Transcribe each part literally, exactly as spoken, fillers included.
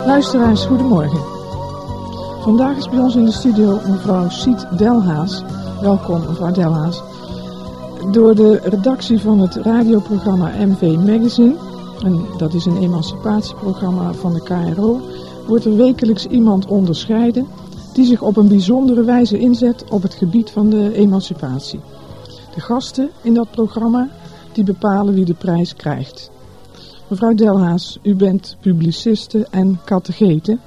Luisteraars, goedemorgen. Vandaag is bij ons in de studio mevrouw Siet Delhaas. Welkom mevrouw Delhaas. Door de redactie van het radioprogramma M V Magazine, en dat is een emancipatieprogramma van de K R O, wordt er wekelijks iemand onderscheiden die zich op een bijzondere wijze inzet op het gebied van de emancipatie. De gasten in dat programma die bepalen wie de prijs krijgt. Mevrouw Delhaas, u bent publiciste en catechete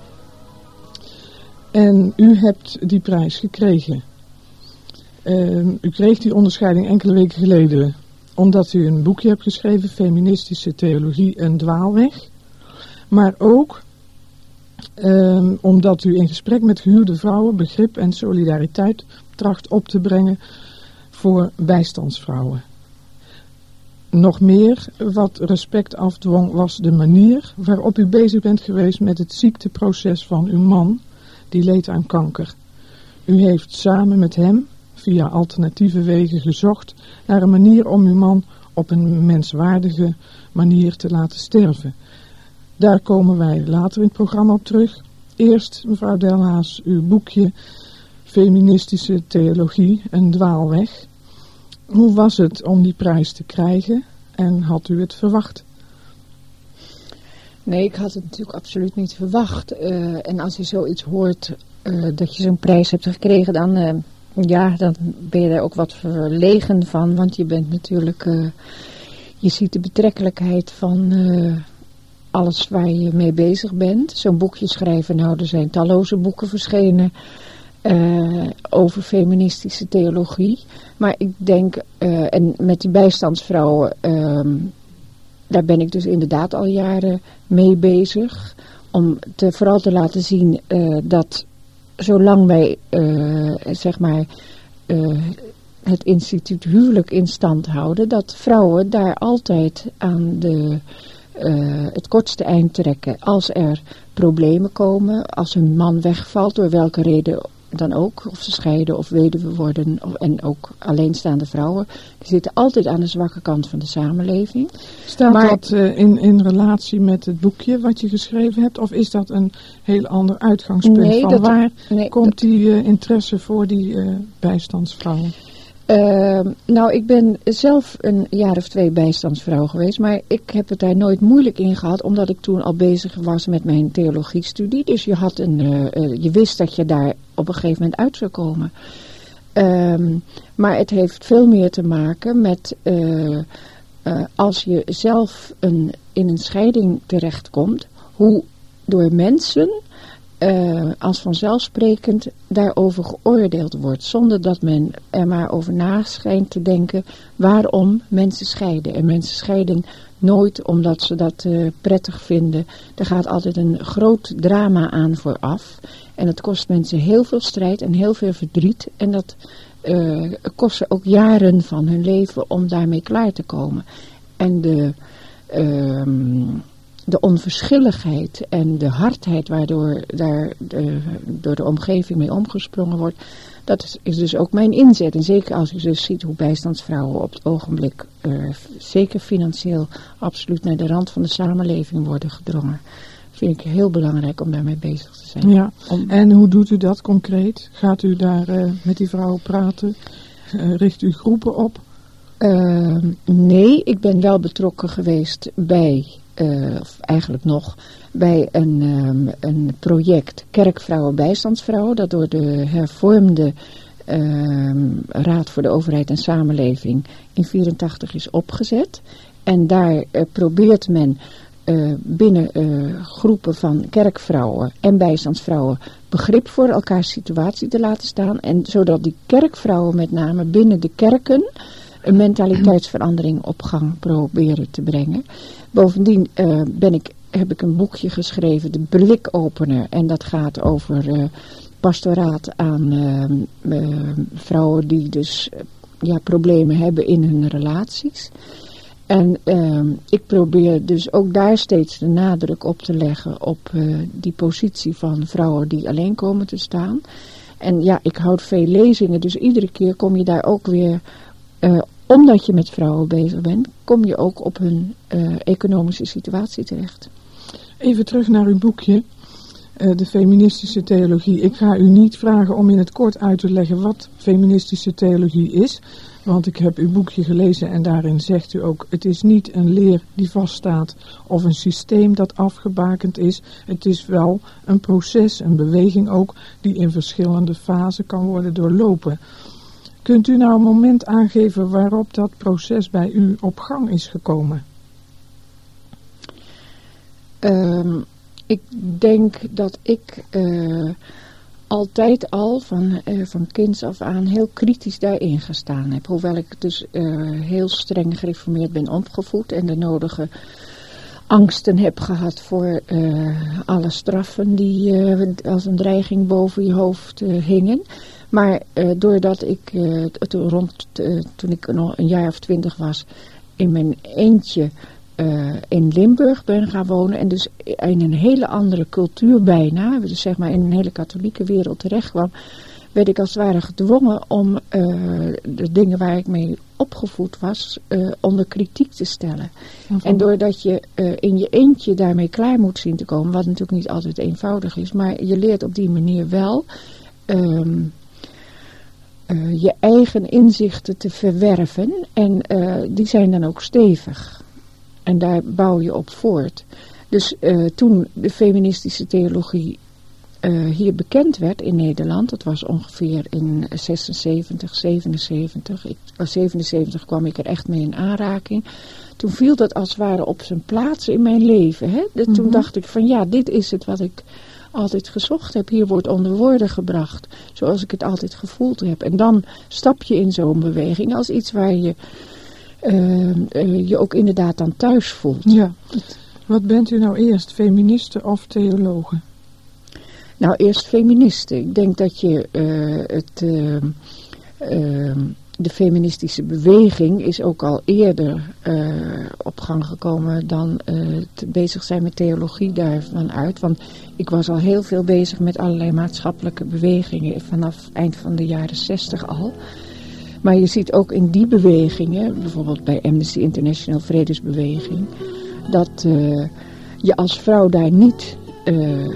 en u hebt die prijs gekregen. Uh, u kreeg die onderscheiding enkele weken geleden omdat u een boekje hebt geschreven, Feministische Theologie, een dwaalweg. Maar ook uh, omdat u in gesprek met gehuwde vrouwen begrip en solidariteit tracht op te brengen voor bijstandsvrouwen. Nog meer wat respect afdwong was de manier waarop u bezig bent geweest met het ziekteproces van uw man, die leed aan kanker. U heeft samen met hem via alternatieve wegen gezocht naar een manier om uw man op een menswaardige manier te laten sterven. Daar komen wij later in het programma op terug. Eerst, mevrouw Delhaas, uw boekje Feministische Theologie, een dwaalweg. Hoe was het om die prijs te krijgen en had u het verwacht? Nee, ik had het natuurlijk absoluut niet verwacht. Uh, en als je zoiets hoort, uh, dat je zo'n prijs hebt gekregen, dan, uh, ja, dan ben je daar ook wat verlegen van. Want je bent natuurlijk, uh, je ziet de betrekkelijkheid van uh, alles waar je mee bezig bent. Zo'n boekje schrijven, nou, er zijn talloze boeken verschenen Uh, over feministische theologie. Maar ik denk, uh, en met die bijstandsvrouwen, uh, daar ben ik dus inderdaad al jaren mee bezig. Om te, vooral te laten zien uh, dat zolang wij, uh, zeg maar, uh, het instituut huwelijk in stand houden, dat vrouwen daar altijd aan de, uh, het kortste eind trekken. Als er problemen komen, als een man wegvalt, door welke reden dan ook, of ze scheiden of weduwe worden, of, en ook alleenstaande vrouwen, die zitten altijd aan de zwakke kant van de samenleving. Staat maar, dat uh, in, in relatie met het boekje wat je geschreven hebt, of is dat een heel ander uitgangspunt? Nee, van dat, waar nee, komt dat, die uh, interesse voor die uh, bijstandsvrouwen? Uh, nou, ik ben zelf een jaar of twee bijstandsvrouw geweest, maar ik heb het daar nooit moeilijk in gehad, omdat ik toen al bezig was met mijn theologiestudie. Dus je, had een, uh, uh, je wist dat je daar op een gegeven moment uit zou komen. Um, maar het heeft veel meer te maken met uh, uh, als je zelf een, in een scheiding terechtkomt, hoe door mensen Uh, als vanzelfsprekend daarover geoordeeld wordt, zonder dat men er maar over na schijnt te denken waarom mensen scheiden. En mensen scheiden nooit omdat ze dat uh, prettig vinden. Er gaat altijd een groot drama aan vooraf. En het kost mensen heel veel strijd en heel veel verdriet. En dat uh, kost ze ook jaren van hun leven om daarmee klaar te komen. En de Uh, De onverschilligheid en de hardheid waardoor daar de, door de omgeving mee omgesprongen wordt, dat is, is dus ook mijn inzet. En zeker als je dus ziet hoe bijstandsvrouwen op het ogenblik, uh, zeker financieel, absoluut naar de rand van de samenleving worden gedrongen, vind ik heel belangrijk om daarmee bezig te zijn. Ja. Om, en hoe doet u dat concreet? Gaat u daar uh, met die vrouwen praten? Uh, richt u groepen op? Uh, nee, ik ben wel betrokken geweest bij Uh, of eigenlijk nog, bij een, um, een project Kerkvrouwen Bijstandsvrouwen, dat door de hervormde um, Raad voor de Overheid en Samenleving in vierentachtig is opgezet. En daar uh, probeert men uh, binnen uh, groepen van kerkvrouwen en bijstandsvrouwen begrip voor elkaars situatie te laten staan. En zodat die kerkvrouwen met name binnen de kerken een mentaliteitsverandering op gang proberen te brengen. Bovendien uh, ben ik, heb ik een boekje geschreven, de Blikopener. En dat gaat over uh, pastoraat aan uh, uh, vrouwen die dus uh, ja, problemen hebben in hun relaties. En uh, ik probeer dus ook daar steeds de nadruk op te leggen op uh, die positie van vrouwen die alleen komen te staan. En ja, ik houd veel lezingen, dus iedere keer kom je daar ook weer, uh, omdat je met vrouwen bezig bent, kom je ook op hun uh, economische situatie terecht. Even terug naar uw boekje. uh, de feministische theologie. Ik ga u niet vragen om in het kort uit te leggen wat feministische theologie is. Want ik heb uw boekje gelezen en daarin zegt u ook, het is niet een leer die vaststaat of een systeem dat afgebakend is. Het is wel een proces, een beweging ook, die in verschillende fasen kan worden doorlopen. Kunt u nou een moment aangeven waarop dat proces bij u op gang is gekomen? Um, ik denk dat ik uh, altijd al van, uh, van kinds af aan heel kritisch daarin gestaan heb. Hoewel ik dus uh, heel streng gereformeerd ben opgevoed en de nodige angsten heb gehad voor uh, alle straffen die uh, als een dreiging boven je hoofd uh, hingen. Maar uh, doordat ik uh, to, rond, uh, toen ik nog een jaar of twintig was in mijn eentje uh, in Limburg ben gaan wonen en dus in een hele andere cultuur bijna, dus zeg maar in een hele katholieke wereld terecht kwam, werd ik als het ware gedwongen om uh, de dingen waar ik mee opgevoed was uh, onder kritiek te stellen. En doordat je uh, in je eentje daarmee klaar moet zien te komen, wat natuurlijk niet altijd eenvoudig is, maar je leert op die manier wel Um, Uh, je eigen inzichten te verwerven en uh, die zijn dan ook stevig. En daar bouw je op voort. Dus uh, toen de feministische theologie uh, hier bekend werd in Nederland, dat was ongeveer in zesenzeventig, zevenenzeventig, ik, uh, zevenenzeventig kwam ik er echt mee in aanraking. Toen viel dat als het ware op zijn plaats in mijn leven. Hè? De, mm-hmm. Toen dacht ik van ja, dit is het wat ik altijd gezocht heb. Hier wordt onder woorden gebracht, zoals ik het altijd gevoeld heb. En dan stap je in zo'n beweging als iets waar je uh, uh, je ook inderdaad dan thuis voelt. Ja. Wat bent u nou eerst, feministe of theologe? Nou, eerst feministe. Ik denk dat je uh, het... Uh, uh, de feministische beweging is ook al eerder uh, op gang gekomen dan uh, te bezig zijn met theologie daarvan uit. Want ik was al heel veel bezig met allerlei maatschappelijke bewegingen vanaf eind van de jaren zestig al. Maar je ziet ook in die bewegingen, bijvoorbeeld bij Amnesty International Vredesbeweging, dat uh, je als vrouw daar niet uh,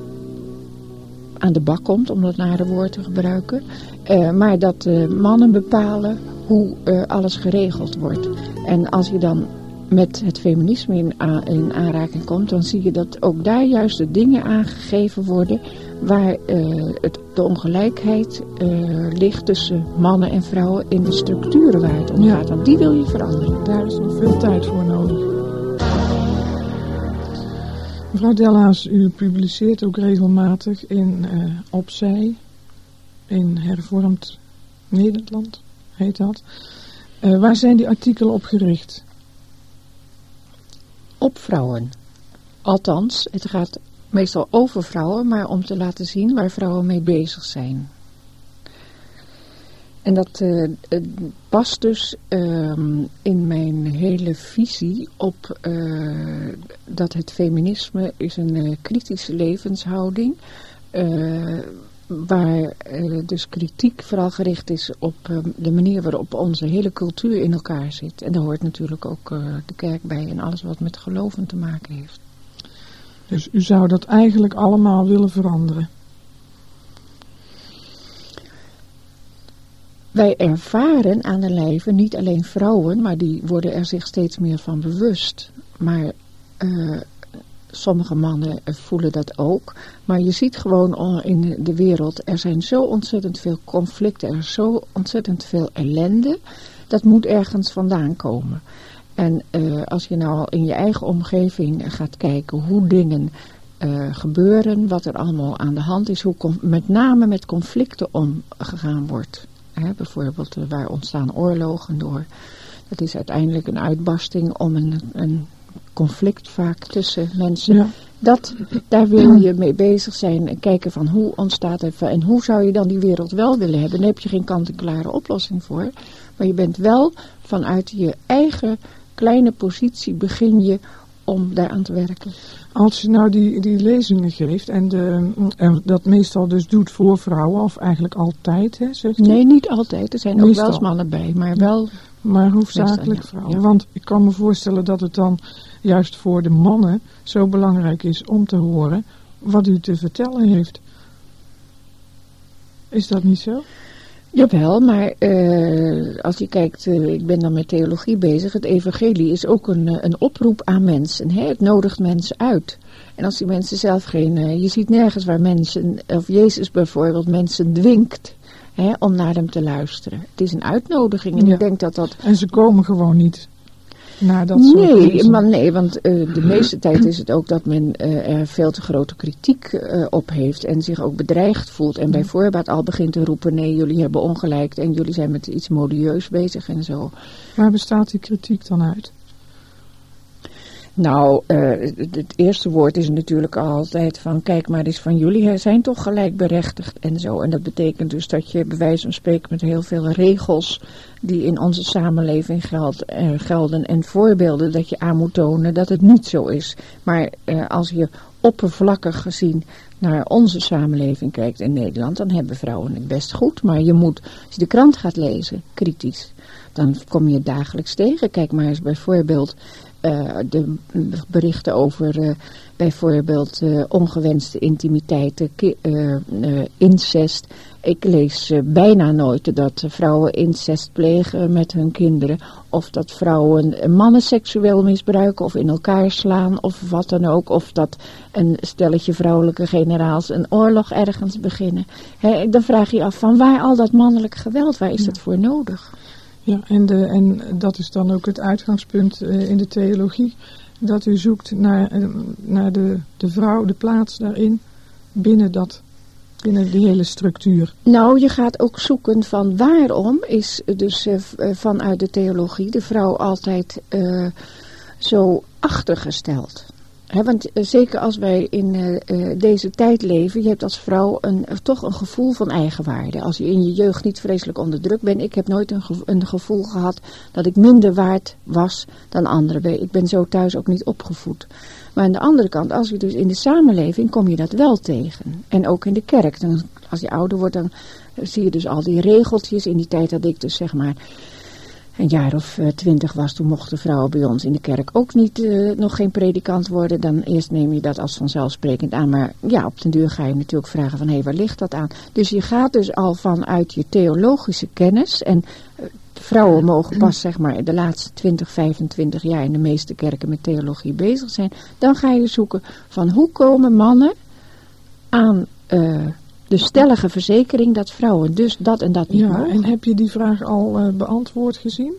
aan de bak komt, om dat nare woord te gebruiken. Uh, maar dat uh, mannen bepalen hoe uh, alles geregeld wordt. En als je dan met het feminisme in, a- in aanraking komt, dan zie je dat ook daar juist de dingen aangegeven worden waar uh, het, de ongelijkheid uh, ligt tussen mannen en vrouwen in de structuren waar het om gaat. Want die wil je veranderen. Daar is nog veel tijd voor nodig. Mevrouw Delhaas, u publiceert ook regelmatig in uh, Opzij, in Hervormd Nederland, heet dat. Uh, waar zijn die artikelen op gericht? Op vrouwen. Althans, het gaat meestal over vrouwen, maar om te laten zien waar vrouwen mee bezig zijn. En dat uh, past dus uh, in mijn hele visie op uh, dat het feminisme is een uh, kritische levenshouding uh, waar uh, dus kritiek vooral gericht is op uh, de manier waarop onze hele cultuur in elkaar zit. En daar hoort natuurlijk ook uh, de kerk bij en alles wat met geloven te maken heeft. Dus u zou dat eigenlijk allemaal willen veranderen? Wij ervaren aan de lijve, niet alleen vrouwen, maar die worden er zich steeds meer van bewust. Maar uh, sommige mannen voelen dat ook. Maar je ziet gewoon in de wereld, er zijn zo ontzettend veel conflicten, er is zo ontzettend veel ellende. Dat moet ergens vandaan komen. En uh, als je nou in je eigen omgeving gaat kijken hoe dingen uh, gebeuren, wat er allemaal aan de hand is, hoe com- met name met conflicten omgegaan wordt. Hè, bijvoorbeeld uh, waar ontstaan oorlogen door. Dat is uiteindelijk een uitbarsting om een, een conflict vaak tussen mensen. Ja. Dat, daar wil je mee bezig zijn en kijken van hoe ontstaat het en hoe zou je dan die wereld wel willen hebben. Daar heb je geen kant-en-klare oplossing voor. Maar je bent wel vanuit je eigen kleine positie begin je om daaraan te werken. Als je nou die, die lezingen geeft en, de, en dat meestal dus doet voor vrouwen, of eigenlijk altijd, hè, zegt u? Nee, niet altijd. Er zijn meestal ook wel eens mannen bij, maar wel... Maar hoofdzakelijk meestal, ja. vrouwen. Ja. Want ik kan me voorstellen dat het dan juist voor de mannen zo belangrijk is om te horen wat u te vertellen heeft. Is dat niet zo? Jawel, maar uh, als je kijkt, uh, ik ben dan met theologie bezig. Het evangelie is ook een, een oproep aan mensen. Hè? Het nodigt mensen uit. En als die mensen zelf geen... Uh, je ziet nergens waar mensen, of Jezus bijvoorbeeld, mensen dwingt, hè, om naar hem te luisteren. Het is een uitnodiging en ja. Ik denk dat dat... En ze komen gewoon niet naar dat soort Nee, maar nee, want uh, de meeste tijd is het ook dat men uh, er veel te grote kritiek uh, op heeft en zich ook bedreigd voelt. En bij voorbaat al begint te roepen, nee, jullie hebben ongelijk en jullie zijn met iets modieus bezig en zo. Waar bestaat die kritiek dan uit? Nou, uh, het eerste woord is natuurlijk altijd van, kijk maar eens van jullie zijn toch gelijkberechtigd en zo. En dat betekent dus dat je bij wijze van spreken met heel veel regels die in onze samenleving geld, uh, gelden en voorbeelden dat je aan moet tonen dat het niet zo is. Maar uh, als je oppervlakkig gezien naar onze samenleving kijkt in Nederland, dan hebben vrouwen het best goed. Maar je moet, als je de krant gaat lezen, kritisch, dan kom je het dagelijks tegen. Kijk maar eens bijvoorbeeld Uh, de berichten over uh, bijvoorbeeld uh, ongewenste intimiteiten, ki- uh, uh, incest. Ik lees uh, bijna nooit dat uh, vrouwen incest plegen met hun kinderen. Of dat vrouwen uh, mannen seksueel misbruiken of in elkaar slaan of wat dan ook. Of dat een stelletje vrouwelijke generaals een oorlog ergens beginnen. He, dan vraag je je af van waar al dat mannelijk geweld, waar is ja. dat voor nodig? Ja, en, de, en dat is dan ook het uitgangspunt uh, in de theologie. Dat u zoekt naar, uh, naar de, de vrouw, de plaats daarin, binnen, dat, binnen die hele structuur. Nou, je gaat ook zoeken van waarom is dus uh, vanuit de theologie de vrouw altijd uh, zo achtergesteld. He, want uh, zeker als wij in uh, uh, deze tijd leven, je hebt als vrouw een, uh, toch een gevoel van eigenwaarde. Als je in je jeugd niet vreselijk onder druk bent. Ik heb nooit een, gevo- een gevoel gehad dat ik minder waard was dan anderen. Ik ben zo thuis ook niet opgevoed. Maar aan de andere kant, als je dus in de samenleving, kom je dat wel tegen. En ook in de kerk. Dan, als je ouder wordt, dan uh, zie je dus al die regeltjes. In die tijd dat ik dus zeg maar een jaar of uh, twintig was, toen mochten vrouwen bij ons in de kerk ook niet, uh, nog geen predikant worden. Dan eerst neem je dat als vanzelfsprekend aan. Maar ja, op den duur ga je natuurlijk vragen van, hé, hey, waar ligt dat aan? Dus je gaat dus al vanuit je theologische kennis. En uh, vrouwen mogen pas, zeg maar, de laatste twintig, vijfentwintig jaar in de meeste kerken met theologie bezig zijn. Dan ga je zoeken van, hoe komen mannen aan Uh, de stellige verzekering dat vrouwen dus dat en dat niet ja, mogen. En heb je die vraag al uh, beantwoord gezien?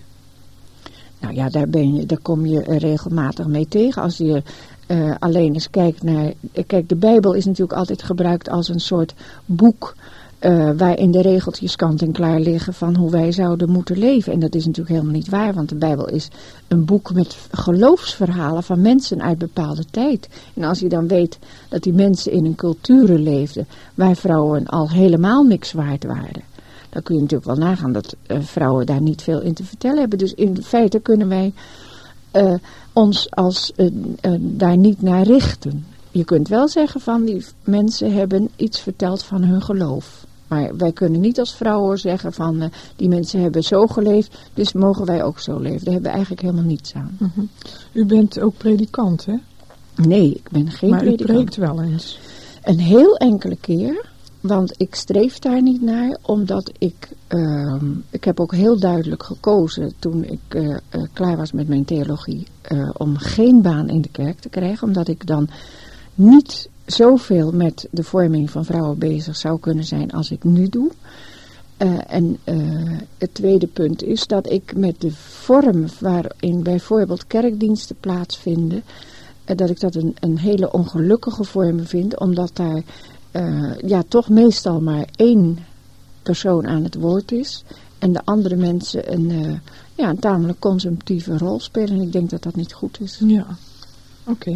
Nou ja, daar, ben je, daar kom je uh, regelmatig mee tegen. Als je uh, alleen eens kijkt naar... Kijk, de Bijbel is natuurlijk altijd gebruikt als een soort boek Uh, waarin de regeltjes kant en klaar liggen van hoe wij zouden moeten leven. En dat is natuurlijk helemaal niet waar, want de Bijbel is een boek met geloofsverhalen van mensen uit bepaalde tijd. En als je dan weet dat die mensen in een cultuur leefden waar vrouwen al helemaal niks waard waren, dan kun je natuurlijk wel nagaan dat uh, vrouwen daar niet veel in te vertellen hebben. Dus in feite kunnen wij uh, ons als uh, uh, daar niet naar richten. Je kunt wel zeggen van die mensen hebben iets verteld van hun geloof. Maar wij kunnen niet als vrouwen zeggen van uh, die mensen hebben zo geleefd, dus mogen wij ook zo leven. Daar hebben we eigenlijk helemaal niets aan. Mm-hmm. U bent ook predikant, hè? Nee, ik ben geen maar predikant. Maar u preekt wel eens. Een heel enkele keer, want ik streef daar niet naar, omdat ik, uh, ik heb ook heel duidelijk gekozen toen ik uh, uh, klaar was met mijn theologie, uh, om geen baan in de kerk te krijgen, omdat ik dan niet zoveel met de vorming van vrouwen bezig zou kunnen zijn als ik nu doe. Uh, en uh, het tweede punt is dat ik met de vorm waarin bijvoorbeeld kerkdiensten plaatsvinden, uh, dat ik dat een, een hele ongelukkige vorm vind, omdat daar uh, ja, toch meestal maar één persoon aan het woord is en de andere mensen een, uh, ja, een tamelijk consumptieve rol spelen. En ik denk dat dat niet goed is. Ja, oké. Okay.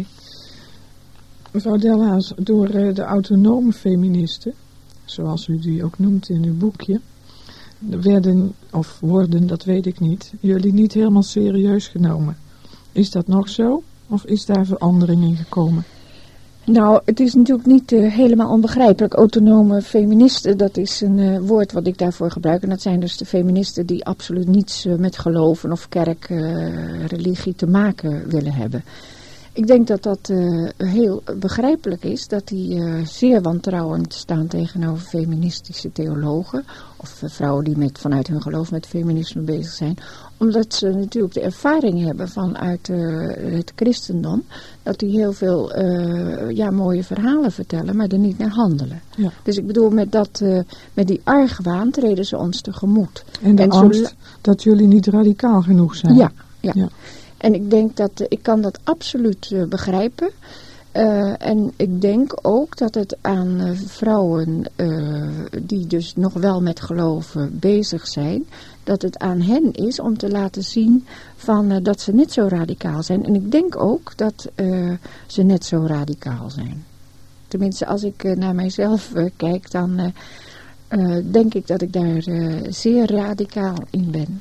Mevrouw Delhaas, door uh, de autonome feministen, zoals u die ook noemt in uw boekje, werden, of worden, dat weet ik niet, jullie niet helemaal serieus genomen. Is dat nog zo? Of is daar verandering in gekomen? Nou, het is natuurlijk niet uh, helemaal onbegrijpelijk. Autonome feministen, dat is een uh, woord wat ik daarvoor gebruik. En dat zijn dus de feministen die absoluut niets uh, met geloven of kerk, uh, religie te maken willen hebben. Ik denk dat dat uh, heel begrijpelijk is, dat die uh, zeer wantrouwend staan tegenover feministische theologen, of uh, vrouwen die met, vanuit hun geloof met feminisme bezig zijn, omdat ze natuurlijk de ervaring hebben vanuit uh, het christendom, dat die heel veel uh, ja, mooie verhalen vertellen, maar er niet naar handelen. Ja. Dus ik bedoel, met, dat, uh, met die argwaan treden ze ons tegemoet. En de en angst zo, dat jullie niet radicaal genoeg zijn. Ja, ja. ja. En ik denk dat, uh, ik kan dat absoluut uh, begrijpen. Uh, en ik denk ook dat het aan uh, vrouwen uh, die dus nog wel met geloven bezig zijn, dat het aan hen is om te laten zien van, uh, dat ze net zo radicaal zijn. En ik denk ook dat uh, ze net zo radicaal zijn. Tenminste, als ik uh, naar mijzelf uh, kijk, dan uh, uh, denk ik dat ik daar uh, zeer radicaal in ben.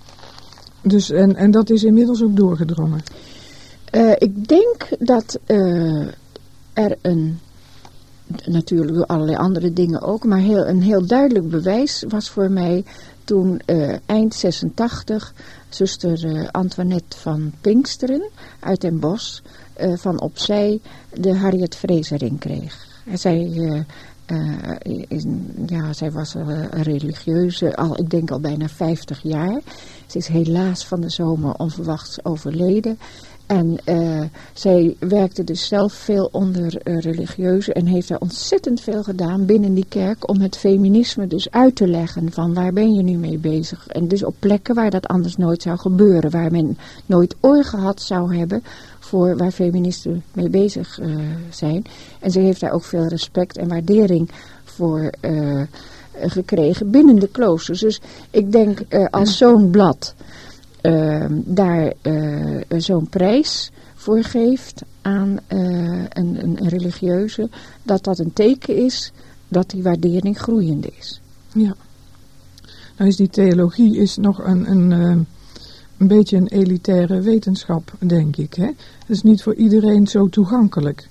Dus, en, en dat is inmiddels ook doorgedrongen? Uh, ik denk dat uh, er een, natuurlijk door allerlei andere dingen ook, maar heel, een heel duidelijk bewijs was voor mij toen uh, eind zesentachtig zuster uh, Antoinette van Pinksteren uit Den Bosch uh, van opzij de Harriet Fraser kreeg. Zij, uh, uh, is, ja, zij was uh, een religieuze, al, ik denk al bijna vijftig jaar. Ze is helaas van de zomer onverwachts overleden. En uh, zij werkte dus zelf veel onder uh, religieuzen en heeft daar ontzettend veel gedaan binnen die kerk om het feminisme dus uit te leggen van waar ben je nu mee bezig. En dus op plekken waar dat anders nooit zou gebeuren, waar men nooit oor gehad zou hebben voor waar feministen mee bezig uh, zijn. En ze heeft daar ook veel respect en waardering voor uh, gekregen binnen de kloosters. Dus ik denk uh, als zo'n blad Uh, daar uh, zo'n prijs voor geeft aan uh, een, een religieuze, dat dat een teken is dat die waardering groeiende is. Ja. Nou is die theologie is nog een, een, uh, een beetje een elitaire wetenschap, denk ik. Hè? Het is niet voor iedereen zo toegankelijk.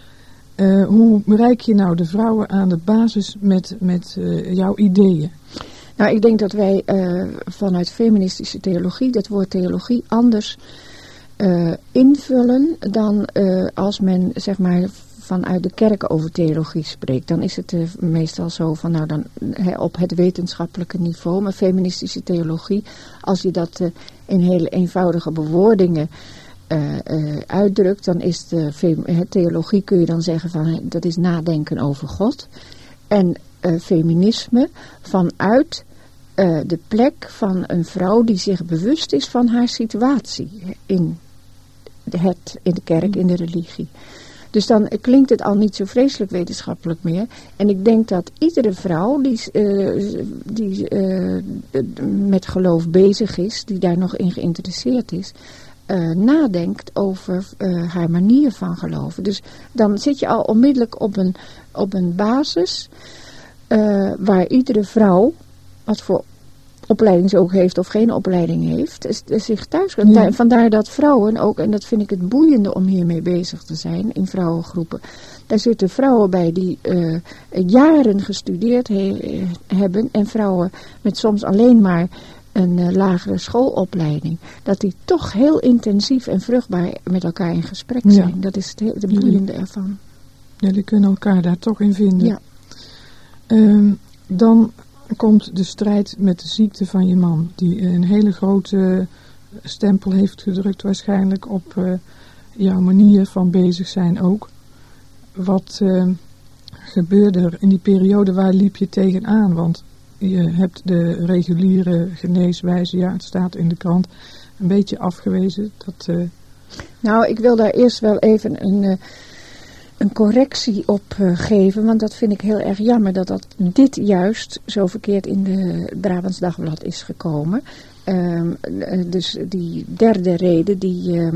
Uh, hoe bereik je nou de vrouwen aan de basis met, met uh, jouw ideeën? Nou, ik denk dat wij uh, vanuit feministische theologie, dat woord theologie, anders uh, invullen dan uh, als men, zeg maar, vanuit de kerk over theologie spreekt. Dan is het uh, meestal zo van, nou dan he, op het wetenschappelijke niveau, maar feministische theologie, als je dat uh, in hele eenvoudige bewoordingen uh, uh, uitdrukt, dan is de uh, theologie, kun je dan zeggen van, dat is nadenken over God. En uh, feminisme vanuit uh, de plek van een vrouw die zich bewust is van haar situatie in, het, in de kerk, in de religie. Dus dan klinkt het al niet zo vreselijk wetenschappelijk meer. En ik denk dat iedere vrouw die, uh, die uh, met geloof bezig is, die daar nog in geïnteresseerd is, Uh, nadenkt over uh, haar manier van geloven. Dus dan zit je al onmiddellijk op een, op een basis uh, waar iedere vrouw, wat voor opleiding ze ook heeft of geen opleiding heeft, is, is zich thuis kan. Ja. Vandaar dat vrouwen ook, en dat vind ik het boeiende om hiermee bezig te zijn in vrouwengroepen. Daar zitten vrouwen bij die uh, jaren gestudeerd he, hebben en vrouwen met soms alleen maar een uh, lagere schoolopleiding, dat die toch heel intensief en vruchtbaar met elkaar in gesprek zijn. Ja. Dat is het, het boeiende ervan. Jullie kunnen elkaar daar toch in vinden. Ja. Um, dan komt de strijd met de ziekte van je man, die een hele grote stempel heeft gedrukt waarschijnlijk op uh, jouw manier van bezig zijn ook. Wat uh, gebeurde er in die periode, waar liep je tegenaan? Want je hebt de reguliere geneeswijze, ja, het staat in de krant, een beetje afgewezen. Dat, uh... Nou, ik wil daar eerst wel even een, uh, een correctie op uh, geven, want dat vind ik heel erg jammer dat, dat dit juist zo verkeerd in de Brabants Dagblad is gekomen. Uh, dus die derde reden die uh,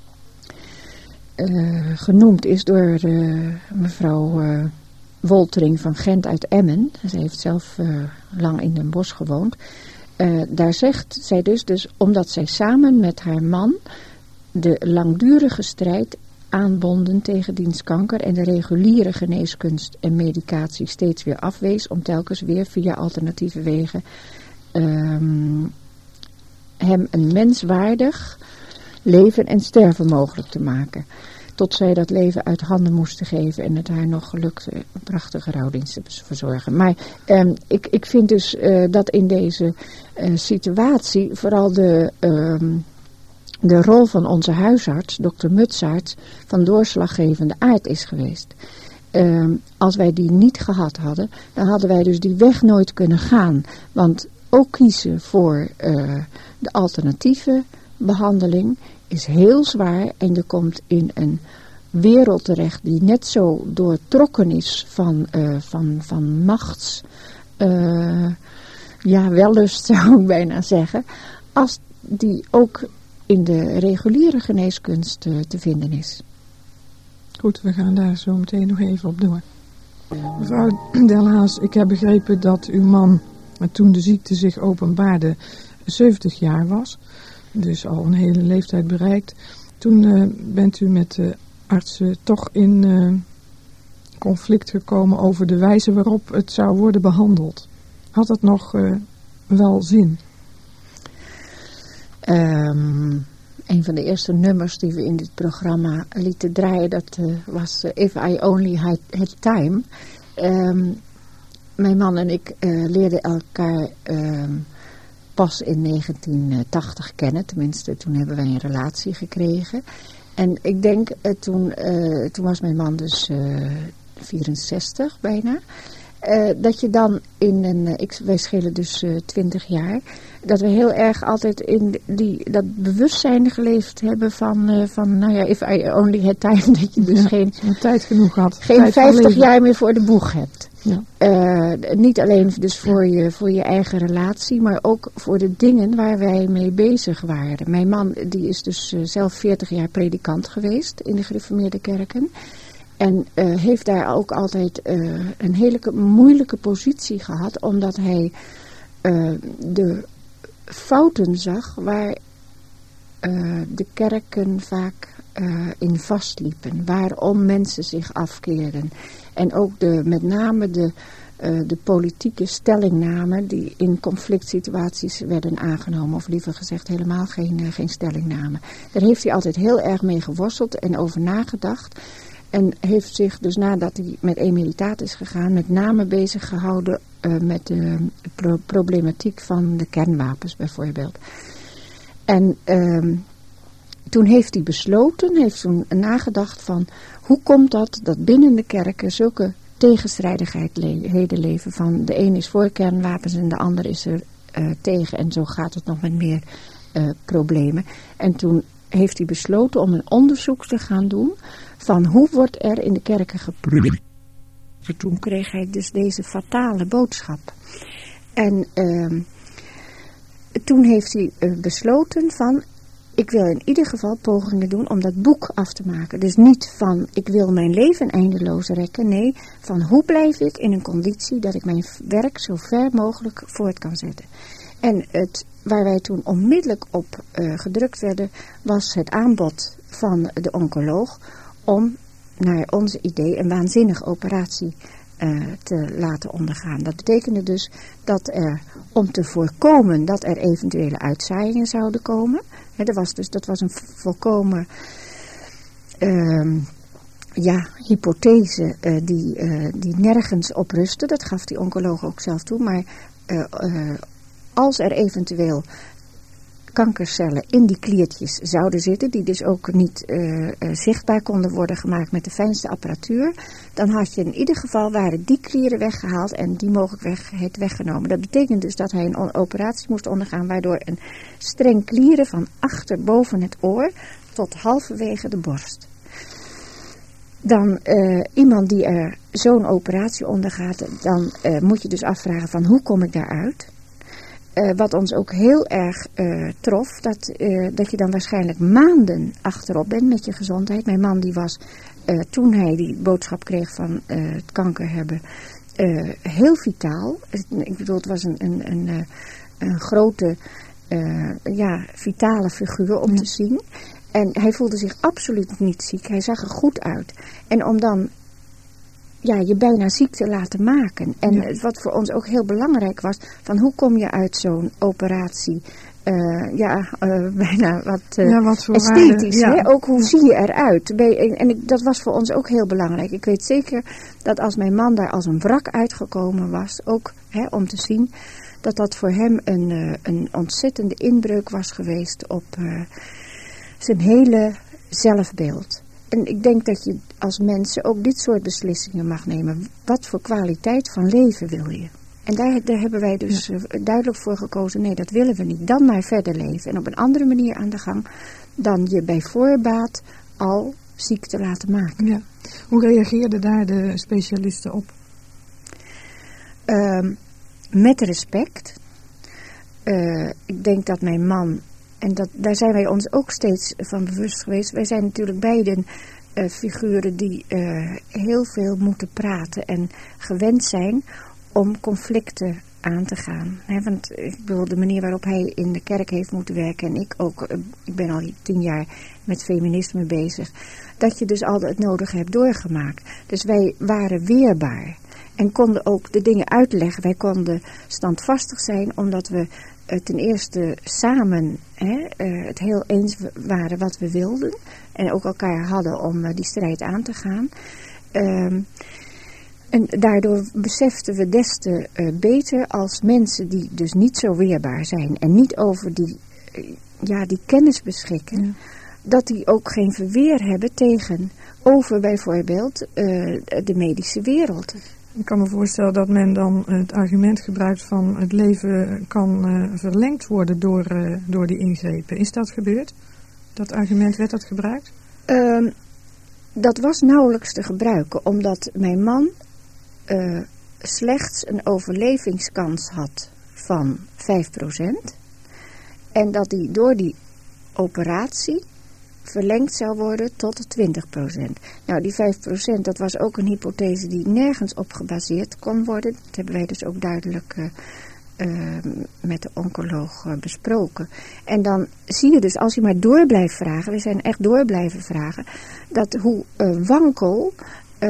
uh, genoemd is door uh, mevrouw Uh, Woltering van Gent uit Emmen, ze heeft zelf uh, lang in Den Bosch gewoond, uh, daar zegt zij dus, dus omdat zij samen met haar man de langdurige strijd aanbonden tegen diens kanker en de reguliere geneeskunst en medicatie steeds weer afwees om telkens weer via alternatieve wegen um, hem een menswaardig leven en sterven mogelijk te maken. tot zij dat leven uit handen moesten geven en het haar nog gelukte een prachtige rouwdienst te verzorgen. Maar um, ik, ik vind dus uh, dat in deze uh, situatie vooral de, um, de rol van onze huisarts, dokter Mutsaerts, van doorslaggevende aard is geweest. Um, als wij die niet gehad hadden, dan hadden wij dus die weg nooit kunnen gaan. Want ook kiezen voor uh, de alternatieve behandeling is heel zwaar en je komt in een wereld terecht die net zo doortrokken is van, uh, van, van machts, uh, ja, wellust zou ik bijna zeggen, als die ook in de reguliere geneeskunst uh, te vinden is. Goed, we gaan daar zo meteen nog even op door. Mevrouw Delhaas, ik heb begrepen dat uw man, toen de ziekte zich openbaarde, zeventig jaar was. Dus al een hele leeftijd bereikt. Toen uh, bent u met de artsen toch in uh, conflict gekomen over de wijze waarop het zou worden behandeld. Had dat nog uh, wel zin? Um, een van de eerste nummers die we in dit programma lieten draaien, dat uh, was uh, If I Only Had, had Time. Um, mijn man en ik uh, leerden elkaar um, pas in negentien tachtig kennen. Tenminste, toen hebben wij een relatie gekregen. En ik denk, uh, toen, uh, toen was mijn man dus uh, vierenzestig bijna. Uh, dat je dan in een, uh, ik, wij schelen dus uh, twintig jaar, dat we heel erg altijd in die, dat bewustzijn geleefd hebben van, uh, van, nou ja, if I only had time, dat je dus ja, geen tijd genoeg had, geen vijftig jaar meer voor de boeg hebt. Ja. Uh, niet alleen dus voor je, voor je eigen relatie, maar ook voor de dingen waar wij mee bezig waren. Mijn man, die is dus uh, zelf veertig jaar predikant geweest in de gereformeerde kerken. En uh, heeft daar ook altijd uh, een hele moeilijke positie gehad, omdat hij uh, de fouten zag waar uh, de kerken vaak uh, in vastliepen. Waarom mensen zich afkeerden. En ook de, met name de, uh, de politieke stellingnamen die in conflict situaties werden aangenomen. Of liever gezegd helemaal geen, uh, geen stellingnamen. Daar heeft hij altijd heel erg mee geworsteld en over nagedacht. En heeft zich dus nadat hij met emeritaat is gegaan met name bezig gehouden uh, met de pro- problematiek van de kernwapens bijvoorbeeld. En um, toen heeft hij besloten, heeft toen nagedacht van hoe komt dat dat binnen de kerken zulke tegenstrijdigheden leven van de een is voor kernwapens en de ander is er uh, tegen en zo gaat het nog met meer uh, problemen. En toen heeft hij besloten om een onderzoek te gaan doen van hoe wordt er in de kerken gepreekt. Toen kreeg hij dus deze fatale boodschap. En uh, toen heeft hij uh, besloten van ik wil in ieder geval pogingen doen om dat boek af te maken. Dus niet van ik wil mijn leven eindeloos rekken. Nee, van hoe blijf ik in een conditie dat ik mijn werk zo ver mogelijk voort kan zetten. En het, waar wij toen onmiddellijk op uh, gedrukt werden, was het aanbod van de oncoloog om naar onze idee een waanzinnige operatie uh, te laten ondergaan. Dat betekende dus dat er, om te voorkomen dat er eventuele uitzaaiingen zouden komen. Hè, dat was dus, dat was een volkomen uh, ja, hypothese uh, die, uh, die nergens op rustte. Dat gaf die oncoloog ook zelf toe, maar uh, uh, als er eventueel kankercellen in die kliertjes zouden zitten, die dus ook niet uh, uh, zichtbaar konden worden gemaakt met de fijnste apparatuur, dan had je in ieder geval, waren die klieren weggehaald en die mogelijkheid weggenomen. Dat betekent dus dat hij een operatie moest ondergaan, waardoor een streng klieren van achter boven het oor tot halverwege de borst. Dan uh, iemand die er zo'n operatie ondergaat, dan uh, moet je dus afvragen van hoe kom ik daaruit? Uh, wat ons ook heel erg uh, trof, dat, uh, dat je dan waarschijnlijk maanden achterop bent met je gezondheid. Mijn man die was, uh, toen hij die boodschap kreeg van uh, het kanker hebben, uh, heel vitaal. Ik bedoel, het was een, een, een, uh, een grote, uh, ja, vitale figuur om te zien. En hij voelde zich absoluut niet ziek. Hij zag er goed uit. En om dan ja, je bijna ziek te laten maken. En Ja. wat voor ons ook heel belangrijk was, van hoe kom je uit zo'n operatie, uh, ja, uh, bijna wat, uh, ja, wat voor esthetisch, waarde, ja. hè? Ook hoe zie je eruit. Bij, en ik, dat was voor ons ook heel belangrijk. Ik weet zeker dat als mijn man daar als een wrak uitgekomen was, ook hè, om te zien, dat dat voor hem een, uh, een ontzettende inbreuk was geweest op uh, zijn hele zelfbeeld. En ik denk dat je als mensen ook dit soort beslissingen mag nemen. Wat voor kwaliteit van leven wil je? En daar, daar hebben wij dus ja. duidelijk voor gekozen. Nee, dat willen we niet. Dan maar verder leven. En op een andere manier aan de gang dan je bij voorbaat al ziek te laten maken. Ja. Hoe reageerden daar de specialisten op? Um, met respect. Uh, ik denk dat mijn man... En dat, daar zijn wij ons ook steeds van bewust geweest. Wij zijn natuurlijk beiden uh, figuren die uh, heel veel moeten praten en gewend zijn om conflicten aan te gaan. He, want ik bedoel, de manier waarop hij in de kerk heeft moeten werken en ik ook, uh, ik ben al tien jaar met feminisme bezig, dat je dus al het nodige hebt doorgemaakt. Dus wij waren weerbaar en konden ook de dingen uitleggen. Wij konden standvastig zijn omdat we ten eerste samen hè, uh, het heel eens waren wat we wilden. En ook elkaar hadden om uh, die strijd aan te gaan. Um, en daardoor beseften we des te uh, beter als mensen die dus niet zo weerbaar zijn. En niet over die, uh, ja, die kennis beschikken. Ja. Dat die ook geen verweer hebben tegen over bijvoorbeeld uh, de medische wereld. Ik kan me voorstellen dat men dan het argument gebruikt van het leven kan uh, verlengd worden door, uh, door die ingrepen. Is dat gebeurd? Dat argument, werd dat gebruikt? Um, dat was nauwelijks te gebruiken, omdat mijn man uh, slechts een overlevingskans had van vijf procent. En dat hij door die operatie verlengd zou worden tot twintig procent. Nou, die vijf procent, dat was ook een hypothese die nergens op gebaseerd kon worden. Dat hebben wij dus ook duidelijk uh, uh, met de oncoloog uh, besproken. En dan zie je dus, als je maar door blijft vragen, we zijn echt door blijven vragen, dat hoe uh, wankel uh,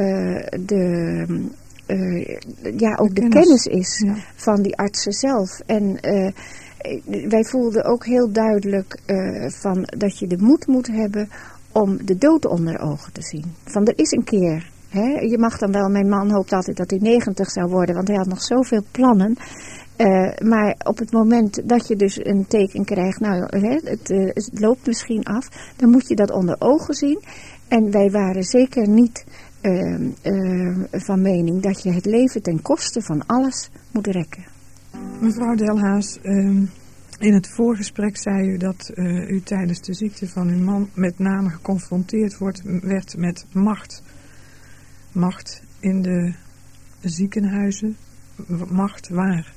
de, uh, ja, ook de, de kennis. kennis is ja. van die artsen zelf. En uh, wij voelden ook heel duidelijk uh, van dat je de moed moet hebben om de dood onder ogen te zien. Van er is een keer, hè, je mag dan wel, mijn man hoopt altijd dat hij negentig zou worden, want hij had nog zoveel plannen. Uh, maar op het moment dat je dus een teken krijgt, nou hè, het, uh, het loopt misschien af, dan moet je dat onder ogen zien. En wij waren zeker niet uh, uh, van mening dat je het leven ten koste van alles moet rekken. Mevrouw Delhaas, uh, in het voorgesprek zei u dat uh, u tijdens de ziekte van uw man met name geconfronteerd wordt, werd met macht. Macht in de ziekenhuizen, macht waar?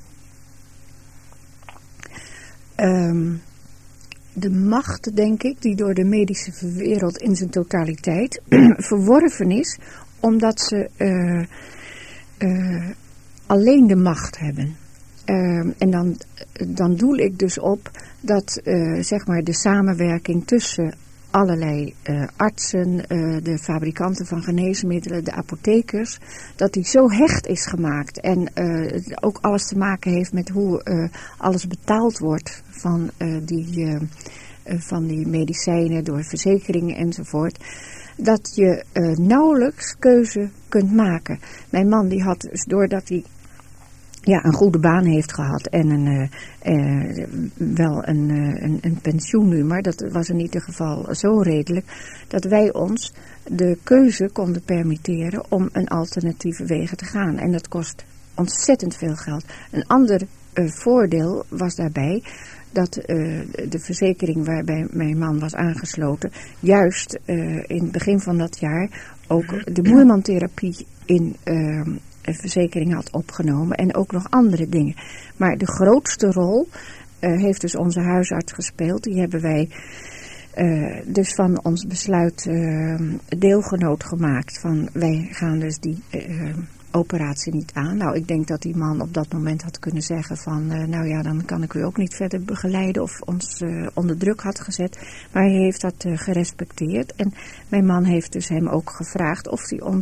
Um, de macht, denk ik, die door de medische wereld in zijn totaliteit verworven is, omdat ze uh, uh, alleen de macht hebben. Uh, en dan, dan doel ik dus op dat uh, zeg maar de samenwerking tussen allerlei uh, artsen, uh, de fabrikanten van geneesmiddelen, de apothekers, dat die zo hecht is gemaakt en uh, ook alles te maken heeft met hoe uh, alles betaald wordt van, uh, die, uh, uh, van die medicijnen door verzekeringen enzovoort, dat je uh, nauwelijks keuze kunt maken. Mijn man die had dus, doordat hij ja, een goede baan heeft gehad en een, uh, uh, wel een, uh, een, een pensioen nu, maar dat was in ieder geval zo redelijk, dat wij ons de keuze konden permitteren om een alternatieve wegen te gaan. En dat kost ontzettend veel geld. Een ander uh, voordeel was daarbij dat uh, de verzekering waarbij mijn man was aangesloten, juist uh, in het begin van dat jaar ook de Moerman-therapie in uh, verzekering had opgenomen en ook nog andere dingen. Maar de grootste rol uh, heeft dus onze huisarts gespeeld. Die hebben wij uh, dus van ons besluit uh, deelgenoot gemaakt. Van wij gaan dus die uh, operatie niet aan. Nou, ik denk dat die man op dat moment had kunnen zeggen van uh, nou ja, dan kan ik u ook niet verder begeleiden of ons uh, onder druk had gezet. Maar hij heeft dat uh, gerespecteerd. En mijn man heeft dus hem ook gevraagd of hij ons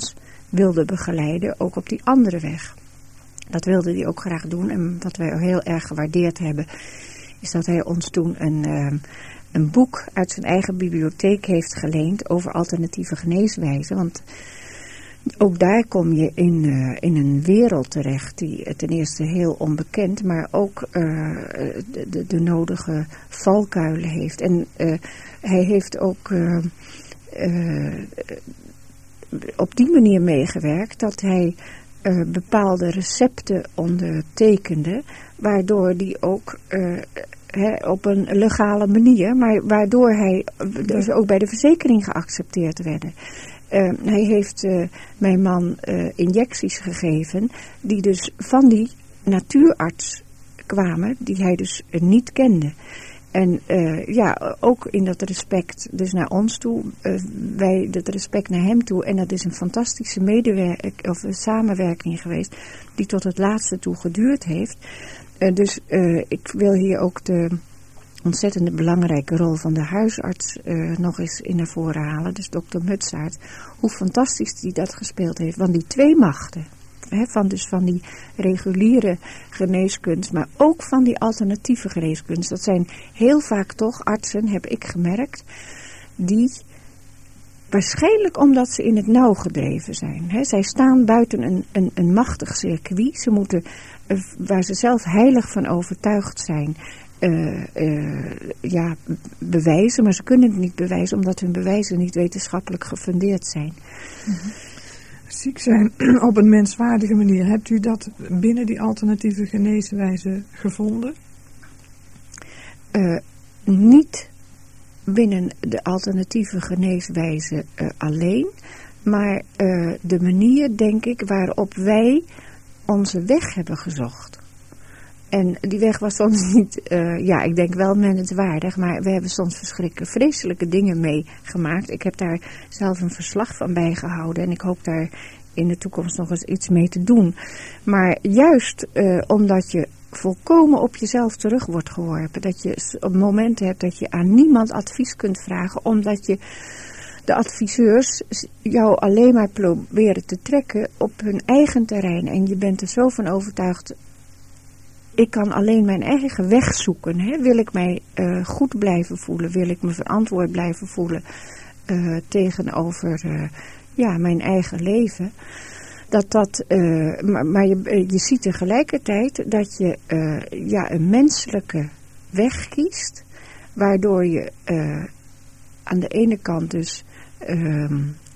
wilde begeleiden, ook op die andere weg. Dat wilde hij ook graag doen. En wat wij heel erg gewaardeerd hebben, is dat hij ons toen een, uh, een boek uit zijn eigen bibliotheek heeft geleend over alternatieve geneeswijzen. Want ook daar kom je in, uh, in een wereld terecht die ten eerste heel onbekend, maar ook uh, de, de, de nodige valkuilen heeft. En uh, hij heeft ook uh, uh, op die manier meegewerkt dat hij uh, bepaalde recepten ondertekende, waardoor die ook uh, he, op een legale manier, maar waardoor hij dus ook bij de verzekering geaccepteerd werden. Uh, hij heeft uh, mijn man uh, injecties gegeven die dus van die natuurarts kwamen, die hij dus uh, niet kende. En uh, ja, ook in dat respect dus naar ons toe, uh, wij dat respect naar hem toe. En dat is een fantastische medewerking of samenwerking geweest die tot het laatste toe geduurd heeft. Uh, dus uh, ik wil hier ook de ontzettende belangrijke rol van de huisarts uh, nog eens in naar voren halen. Dus dokter Mutsaert, hoe fantastisch die dat gespeeld heeft. Want die twee machten, hè, van, dus van die reguliere geneeskunst, maar ook van die alternatieve geneeskunst. Dat zijn heel vaak toch artsen, heb ik gemerkt, die waarschijnlijk omdat ze in het nauw gedreven zijn. Hè. Zij staan buiten een, een, een machtig circuit. Ze moeten, uh, waar ze zelf heilig van overtuigd zijn, Uh, uh, ja, bewijzen, maar ze kunnen het niet bewijzen omdat hun bewijzen niet wetenschappelijk gefundeerd zijn. Mm-hmm. Ziek zijn op een menswaardige manier, hebt u dat binnen die alternatieve geneeswijze gevonden? Uh, niet binnen de alternatieve geneeswijze uh, alleen, maar uh, de manier, denk ik, waarop wij onze weg hebben gezocht. En die weg was soms niet, uh, ja, ik denk wel menswaardig, maar we hebben soms verschrikkelijke, vreselijke dingen meegemaakt. Ik heb daar zelf een verslag van bijgehouden en ik hoop daar in de toekomst nog eens iets mee te doen. Maar juist uh, omdat je volkomen op jezelf terug wordt geworpen, dat je op momenten hebt dat je aan niemand advies kunt vragen, omdat je de adviseurs jou alleen maar proberen te trekken op hun eigen terrein. En je bent er zo van overtuigd, ik kan alleen mijn eigen weg zoeken. Hè? Wil ik mij uh, goed blijven voelen? Wil ik me verantwoord blijven voelen uh, tegenover uh, ja, mijn eigen leven? Dat dat, uh, maar maar je, je ziet tegelijkertijd dat je uh, ja, een menselijke weg kiest, waardoor je uh, aan de ene kant dus uh,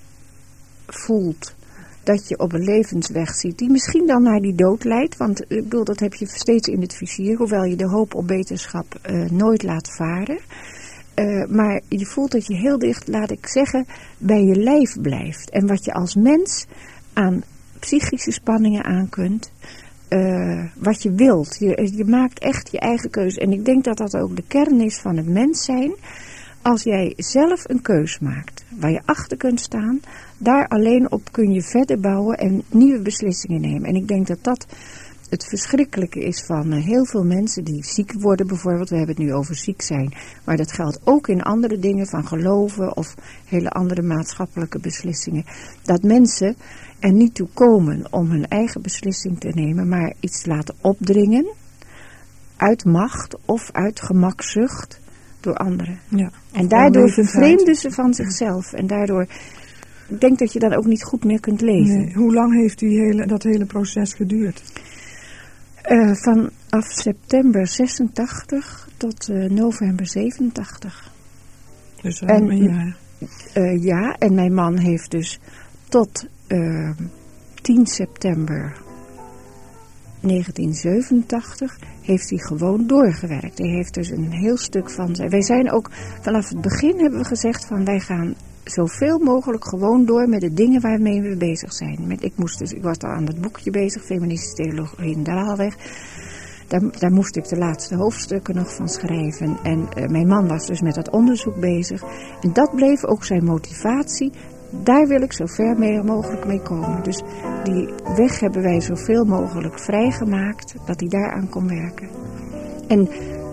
voelt dat je op een levensweg ziet die misschien dan naar die dood leidt. Want ik bedoel, dat heb je steeds in het vizier, hoewel je de hoop op beterschap uh, nooit laat varen. Uh, maar je voelt dat je heel dicht, laat ik zeggen, bij je lijf blijft. En wat je als mens aan psychische spanningen aan kunt, uh, wat je wilt. Je, je maakt echt je eigen keuze. En ik denk dat dat ook de kern is van het mens zijn. Als jij zelf een keus maakt, waar je achter kunt staan, daar alleen op kun je verder bouwen en nieuwe beslissingen nemen. En ik denk dat dat het verschrikkelijke is van uh, heel veel mensen die ziek worden bijvoorbeeld. We hebben het nu over ziek zijn, maar dat geldt ook in andere dingen van geloven of hele andere maatschappelijke beslissingen. Dat mensen er niet toe komen om hun eigen beslissing te nemen, maar iets laten opdringen uit macht of uit gemakzucht door anderen. Ja. En daardoor vervreemden ze van zichzelf. En daardoor, ik denk dat je dan ook niet goed meer kunt leven. Nee. Hoe lang heeft die hele, dat hele proces geduurd? Uh, vanaf september zesentachtig tot uh, november zevenentachtig. Dus ruim een jaar. Uh, ja, en mijn man heeft dus tot uh, tien september negentien zevenentachtig heeft hij gewoon doorgewerkt. Hij heeft dus een heel stuk van zijn. Wij zijn ook vanaf het begin hebben we gezegd van wij gaan zoveel mogelijk gewoon door met de dingen waarmee we bezig zijn. Met, ik, moest dus, ik was al aan dat boekje bezig, Feministische Theologie in Daalweg. Daar, daar moest ik de laatste hoofdstukken nog van schrijven. En uh, mijn man was dus met dat onderzoek bezig. En dat bleef ook zijn motivatie. Daar wil ik zo ver mee, mogelijk mee komen. Dus die weg hebben wij zoveel mogelijk vrijgemaakt, dat hij daaraan kon werken. En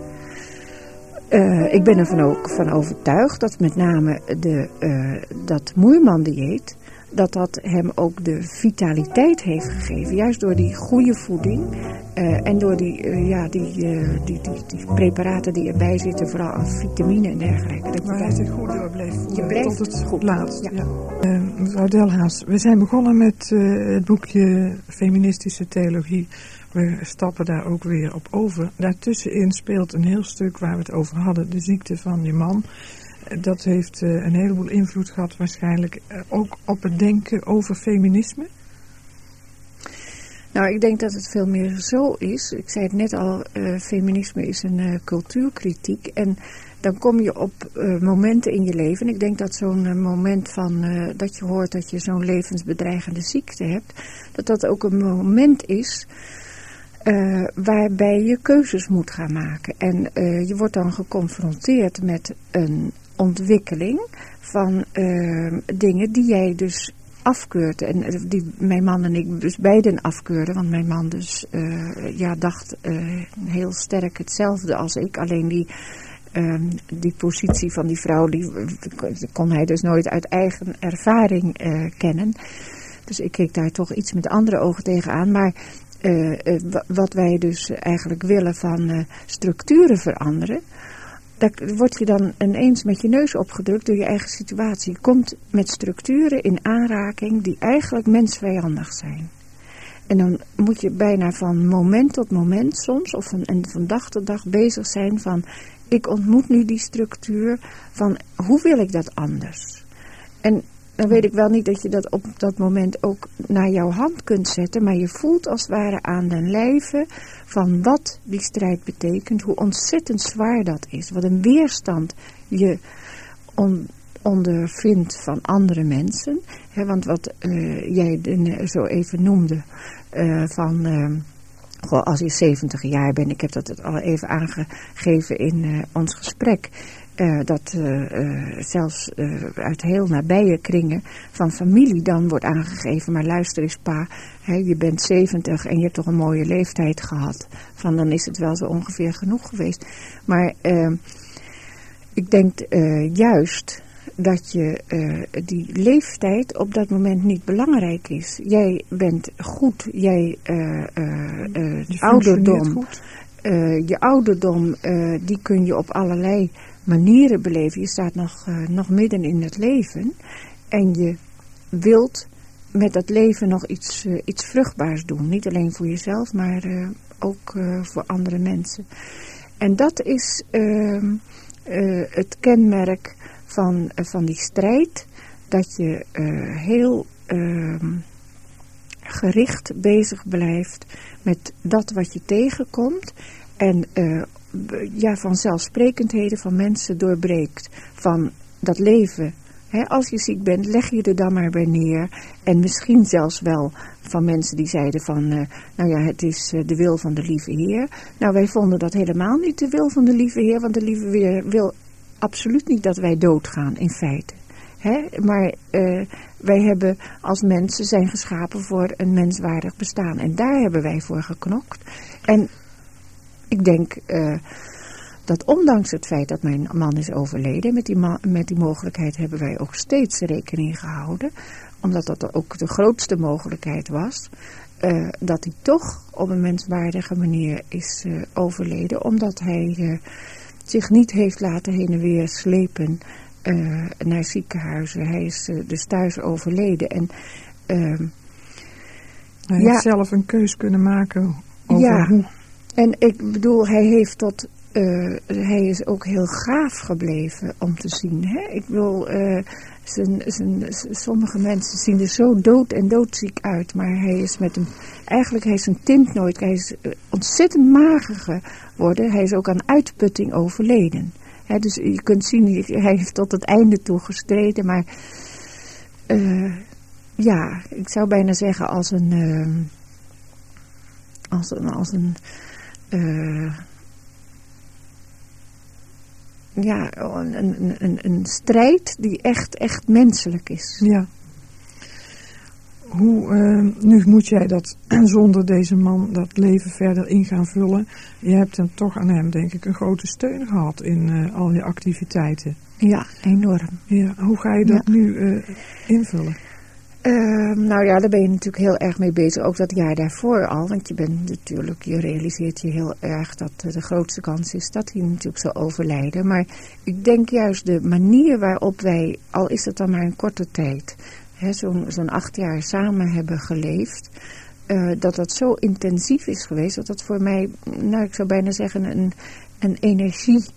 uh, ik ben ervan ook van overtuigd dat met name de, uh, dat Moerman-dieet, dat dat hem ook de vitaliteit heeft gegeven. Juist door die goede voeding uh, en door die, uh, ja, die, uh, die, die, die preparaten die erbij zitten, vooral aan vitamine en dergelijke. Dat maar hij zich goed door bleef voeden je tot het goed laatst. Ja. Ja. Uh, mevrouw Delhaas, we zijn begonnen met uh, het boekje Feministische Theologie. We stappen daar ook weer op over. Daartussenin speelt een heel stuk waar we het over hadden, de ziekte van je man. Dat heeft uh, een heleboel invloed gehad waarschijnlijk uh, ook op het denken over feminisme. Nou, ik denk dat het veel meer zo is. Ik zei het net al, uh, feminisme is een uh, cultuurkritiek. En dan kom je op uh, momenten in je leven. Ik denk dat zo'n uh, moment van uh, dat je hoort dat je zo'n levensbedreigende ziekte hebt, dat dat ook een moment is Uh, waarbij je keuzes moet gaan maken. En uh, je wordt dan geconfronteerd met een ontwikkeling van uh, dingen die jij dus afkeurt. En uh, die mijn man en ik dus beiden afkeurden. Want mijn man dus uh, ja, dacht uh, heel sterk hetzelfde als ik. Alleen die, uh, die positie van die vrouw, die kon hij dus nooit uit eigen ervaring uh, kennen. Dus ik keek daar toch iets met andere ogen tegenaan. Maar Uh, uh, wat wij dus eigenlijk willen van uh, structuren veranderen, daar word je dan ineens met je neus opgedrukt door je eigen situatie. Je komt met structuren in aanraking die eigenlijk mensvijandig zijn. En dan moet je bijna van moment tot moment soms, of van, en van dag tot dag bezig zijn van, ik ontmoet nu die structuur van, hoe wil ik dat anders? En dan weet ik wel niet dat je dat op dat moment ook naar jouw hand kunt zetten. Maar je voelt als het ware aan den lijve van wat die strijd betekent. Hoe ontzettend zwaar dat is. Wat een weerstand je on, ondervindt van andere mensen. He, want wat uh, jij uh, zo even noemde uh, van... Uh, Goh, als je zeventig jaar bent, ik heb dat al even aangegeven in uh, ons gesprek. Uh, dat uh, uh, zelfs uh, uit heel nabije kringen van familie dan wordt aangegeven. Maar luister eens pa, hè, je bent zeventig en je hebt toch een mooie leeftijd gehad. Van dan is het wel zo ongeveer genoeg geweest. Maar uh, ik denk uh, juist dat je uh, die leeftijd op dat moment niet belangrijk is. Jij bent goed, jij uh, uh, uh, je ouderdom, goed. Uh, je ouderdom, uh, die kun je op allerlei manieren beleven. Je staat nog, uh, nog midden in het leven en je wilt met dat leven nog iets, uh, iets vruchtbaars doen. Niet alleen voor jezelf, maar uh, ook uh, voor andere mensen. En dat is uh, uh, het kenmerk van, uh, van die strijd, dat je uh, heel uh, gericht bezig blijft met dat wat je tegenkomt en uh, ja, van zelfsprekendheden van mensen doorbreekt, van dat leven. He, als je ziek bent, leg je er dan maar bij neer. En misschien zelfs wel van mensen die zeiden van, uh, nou ja, het is uh, de wil van de lieve Heer. Nou, wij vonden dat helemaal niet de wil van de lieve Heer, want de lieve Heer wil absoluut niet dat wij doodgaan, in feite. He, maar uh, wij hebben als mensen zijn geschapen voor een menswaardig bestaan. En daar hebben wij voor geknokt. En ik denk uh, dat ondanks het feit dat mijn man is overleden, met die, ma- met die mogelijkheid hebben wij ook steeds rekening gehouden. Omdat dat ook de grootste mogelijkheid was. Uh, dat hij toch op een menswaardige manier is uh, overleden. Omdat hij uh, zich niet heeft laten heen en weer slepen uh, naar ziekenhuizen. Hij is uh, dus thuis overleden. En uh, hij ja, heeft zelf een keus kunnen maken over ja, hoe. En ik bedoel, hij heeft tot, uh, hij is ook heel gaaf gebleven om te zien. Hè? Ik bedoel, uh, zijn, zijn, sommige mensen zien er zo dood en doodziek uit, maar hij is met een, eigenlijk hij is een tint nooit, hij is ontzettend mager geworden. Hij is ook aan uitputting overleden. Hè? Dus je kunt zien, hij heeft tot het einde toe gestreden, maar uh, ja, ik zou bijna zeggen als een, uh, als een, als een Uh, ja, een, een, een, een strijd die echt, echt menselijk is. Ja. Hoe, uh, nu moet jij dat zonder deze man dat leven verder in gaan vullen. Je hebt hem toch aan hem, denk ik, een grote steun gehad in uh, al je activiteiten. Ja, enorm. Ja, hoe ga je dat ja. nu uh, invullen? Uh, nou ja, daar ben je natuurlijk heel erg mee bezig. Ook dat jaar daarvoor al. Want je bent natuurlijk, je realiseert je heel erg dat uh, de grootste kans is dat hij natuurlijk zal overlijden. Maar ik denk juist de manier waarop wij, al is het dan maar een korte tijd, zo'n zo'n acht jaar samen hebben geleefd. Uh, dat dat zo intensief is geweest. Dat dat voor mij, nou ik zou bijna zeggen, een, een energiekern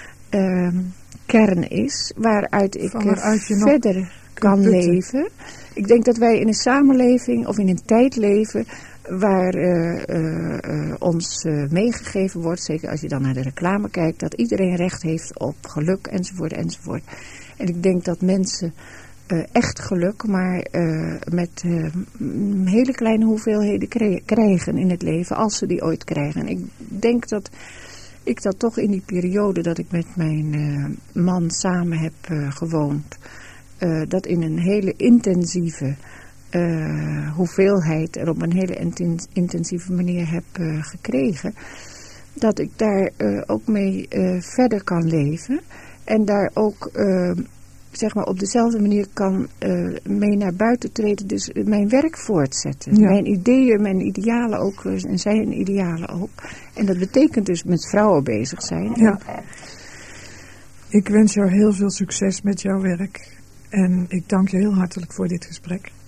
uh, is. Waaruit ik waaruit je verder kan leven. Ik denk dat wij in een samenleving of in een tijd leven waar uh, uh, uh, ons uh, meegegeven wordt, zeker als je dan naar de reclame kijkt, dat iedereen recht heeft op geluk enzovoort enzovoort. En ik denk dat mensen uh, echt geluk maar uh, met uh, hele kleine hoeveelheden kre- krijgen in het leven, als ze die ooit krijgen. En ik denk dat ik dat toch in die periode dat ik met mijn uh, man samen heb uh, gewoond, Uh, dat in een hele intensieve uh, hoeveelheid en op een hele inten- intensieve manier heb uh, gekregen. Dat ik daar uh, ook mee uh, verder kan leven. En daar ook uh, zeg maar op dezelfde manier kan uh, mee naar buiten treden. Dus uh, mijn werk voortzetten. Ja. Mijn ideeën, mijn idealen ook. Uh, en zijn idealen ook. En dat betekent dus met vrouwen bezig zijn. Ja. Ik wens jou heel veel succes met jouw werk. En ik dank je heel hartelijk voor dit gesprek.